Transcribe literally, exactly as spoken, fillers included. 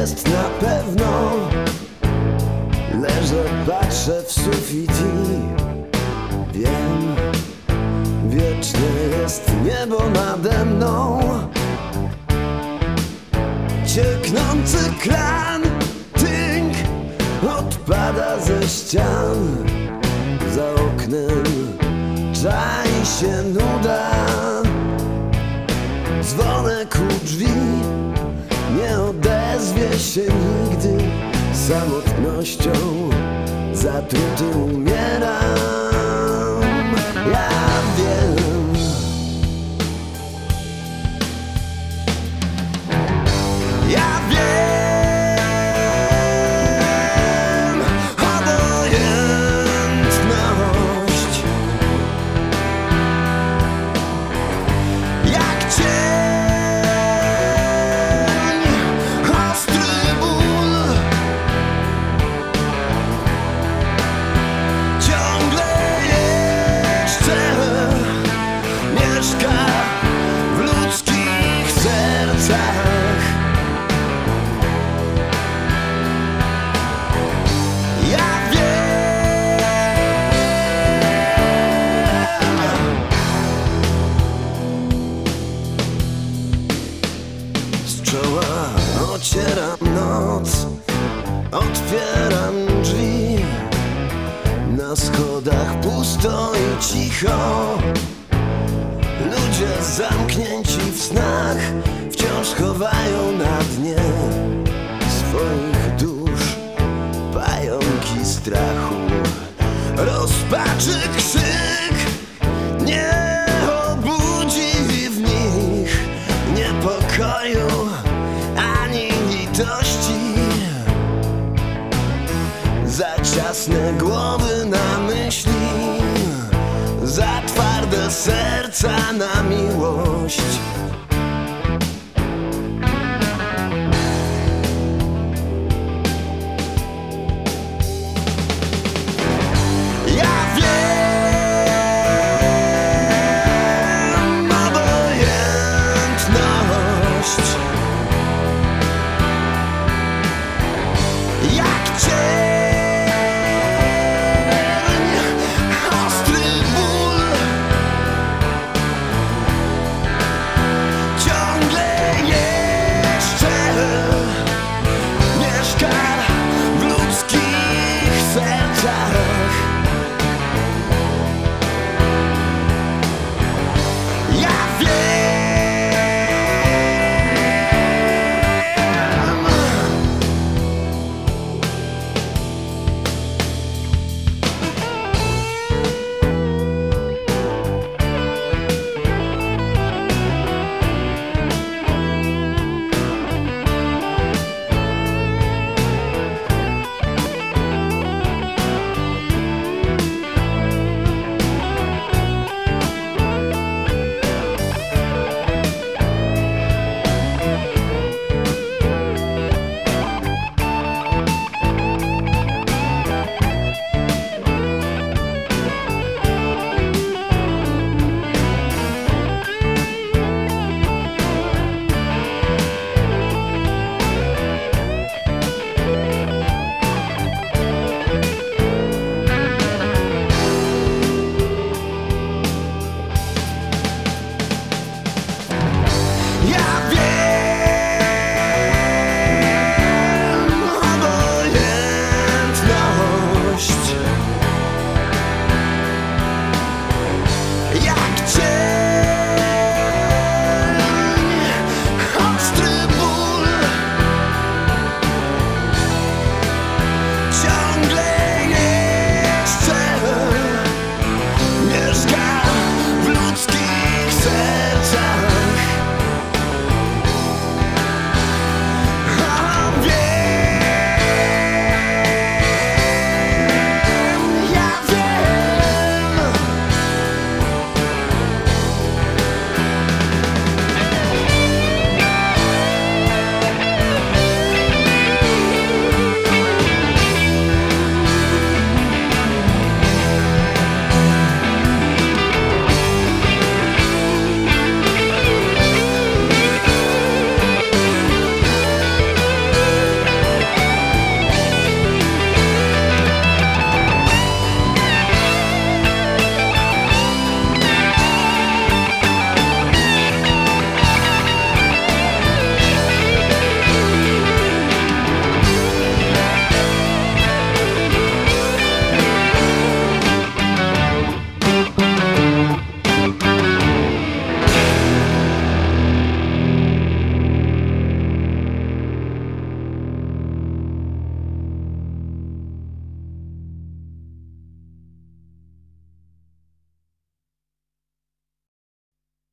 jest na pewno. Leżę, patrzę w sufit i wiem, wieczne jest niebo nade mną. Cieknący kran, tynk odpada ze ścian. Za oknem czai się nuda. Dzwonek u drzwi nie odezwie się nigdy. Samotnością zatruty umieram. Ja wiem, ja wiem, obojętność jak cień, ostry ból. Ciągle jeszcze mieszka w ludzkich sercach. Ja wiem, z czoła ocieram noc, otwieram drzwi. Na schodach pusto i cicho. Ludzie zamknięci w snach wciąż chowają na dnie swoich dusz pająki strachu. Rozpaczy krzyk nie obudzi w nich niepokoju ani litości. Za ciasne głowy na myśli, za twarde serca na miłość. Ja wiem, obojętność jak cień, ostry ból. Ciągle jeszcze mieszka w ludzkich sercach. Ja wiem, ja wiem.